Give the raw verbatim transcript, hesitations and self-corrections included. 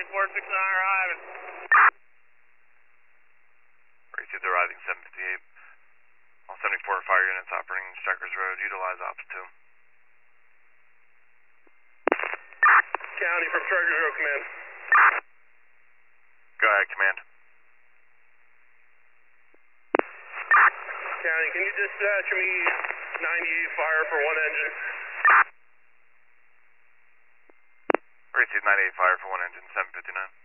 seventy-four six nine arriving. Received arriving seven fifty-eight. All seventy-four fire units operating Strikers Road. Utilize ops two. County from Strikers Road, command. Go ahead, command. County, can you dispatch me ninety-eight fire for one engine? Received ninety-eight fire for one engine, seven fifty-nine.